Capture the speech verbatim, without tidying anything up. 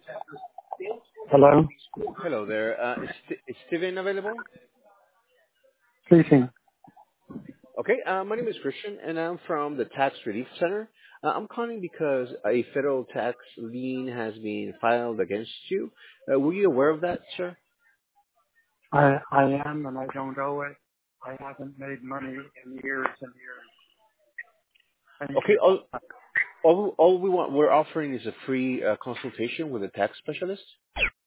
Hello? Hello there. Uh, is, St- is Steven available? Speaking. Okay, uh, my name is Christian, and I'm from the Tax Relief Center. Uh, I'm calling because a federal tax lien has been filed against you. Uh, were you aware of that, sir? I I am and I don't owe it. I haven't made money in years and years. Thank Okay, you. all, all, all we want, we're offering is a free uh, consultation with a tax specialist.